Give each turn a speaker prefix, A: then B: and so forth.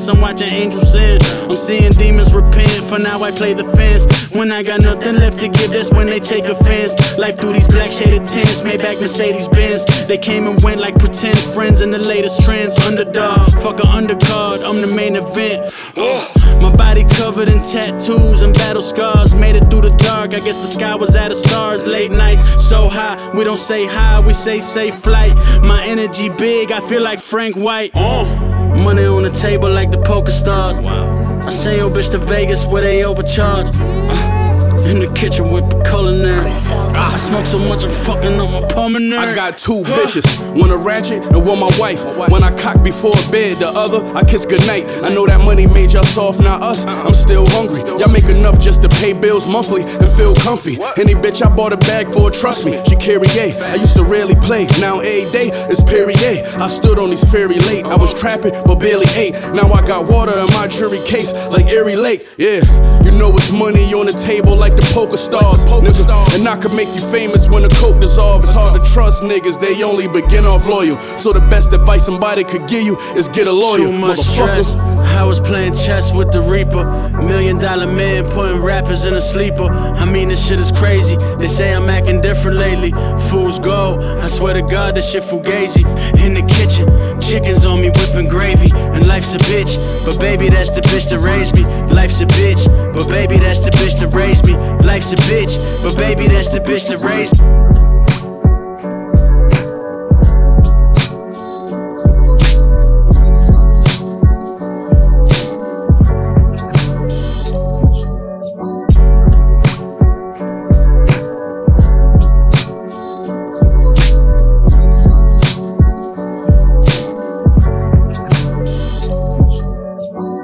A: sense. I'm watching angels sin. I'm seeing demons repent. For now I play the fence. When I got nothing left to give, that's when they take offense. Life through these black shaded tints, Maybach, Mercedes Benz. They came and went like pretend friends in the latest trends. Underdog, fuck a undercard, I'm the main event. My body covered in tattoos and battle scars. Made it through the dark, I guess the sky was out of stars. Late nights, so high, we don't say hi, we say safe flight. My energy big, I feel like Frank White. Money on the table like the poker stars. I send your bitch to Vegas where they overcharge. In the kitchen with the culinary. I smoke so much I'm fucking up my pulmonary.
B: I got two bitches, one a ratchet and one my wife. When I cock before bed, the other I kiss goodnight. I know that money made y'all soft, not us. I'm still hungry. Y'all make enough just to pay bills monthly and feel comfy. Any bitch I bought a bag for, trust me, she carry A. I used to rarely play, now every day is Perrier. I stood on these ferry late. I was trapping but barely ate. Now I got water in my jury case like Erie Lake. Yeah, you know it's money on the table like the poker stars, nigga. And I could make you famous when the coke dissolve. It's hard to trust niggas, they only begin off loyal. So the best advice somebody could give you is get a lawyer,
A: too much stress. I was playing chess with the Reaper. $1 million man putting rappers in a sleeper. I mean this shit is crazy. They say I'm acting different lately. Fools go, I swear to God this shit fugazi. In the kitchen, chickens on me whipping gravy. And life's a bitch, but baby that's the bitch that raised me. Life's a bitch, but baby that's the bitch that raised me. Life's a bitch, but baby that's the bitch that raised me.